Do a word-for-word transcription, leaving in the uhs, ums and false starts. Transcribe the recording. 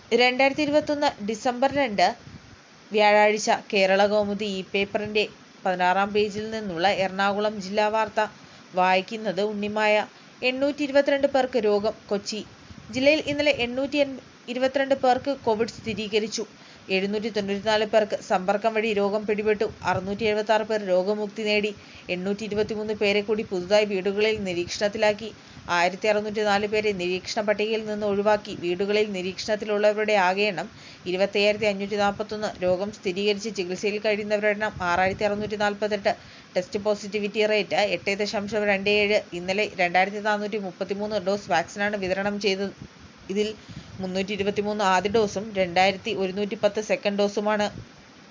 രണ്ടായിരത്തി ഇരുപത്തൊന്ന് ഡിസംബർ രണ്ട് വ്യാഴാഴ്ച കേരളകൗമുദി ഈ പേപ്പറിന്റെ പതിനാറാം പേജിൽ നിന്നുള്ള എറണാകുളം ജില്ലാ വാർത്ത വായിക്കുന്നത് ഉണ്ണിമായ. എണ്ണൂറ്റി ഇരുപത്തിരണ്ട് പേർക്ക് രോഗം. കൊച്ചി ജില്ലയിൽ ഇന്നലെ എണ്ണൂറ്റി ഇരുപത്തിരണ്ട് പേർക്ക് കോവിഡ് സ്ഥിരീകരിച്ചു. എഴുന്നൂറ്റി തൊണ്ണൂറ്റിനാല് പേർക്ക് സമ്പർക്കം വഴി രോഗം പിടിപെട്ടു. അറുന്നൂറ്റി എഴുപത്തി ആറ് പേർ രോഗമുക്തി നേടി. എണ്ണൂറ്റി ഇരുപത്തിമൂന്ന് പേരെ കൂടി പുതുതായി വീടുകളിൽ നിരീക്ഷണത്തിലാക്കി. ആയിരത്തി അറുന്നൂറ്റി നാല് പേരെ നിരീക്ഷണ പട്ടികയിൽ നിന്ന് ഒഴിവാക്കി. വീടുകളിൽ നിരീക്ഷണത്തിലുള്ളവരുടെ ആകെ എണ്ണം ഇരുപത്തയ്യായിരത്തി അഞ്ഞൂറ്റി നാൽപ്പത്തൊന്ന്. രോഗം സ്ഥിരീകരിച്ച് ചികിത്സയിൽ കഴിയുന്നവരുടെ എണ്ണം ആറായിരത്തി അറുന്നൂറ്റി നാൽപ്പത്തെട്ട്. ടെസ്റ്റ് പോസിറ്റിവിറ്റി റേറ്റ് എട്ട് ദശാംശം രണ്ട് ഏഴ്. ഇന്നലെ രണ്ടായിരത്തി നാനൂറ്റി മുപ്പത്തിമൂന്ന് ഡോസ് വാക്സിനാണ് വിതരണം ചെയ്തത്. ഇതിൽ മുന്നൂറ്റി ഇരുപത്തിമൂന്ന് ആദ്യ ഡോസും രണ്ടായിരത്തി ഒരുന്നൂറ്റി പത്ത് സെക്കൻഡ് ഡോസുമാണ്.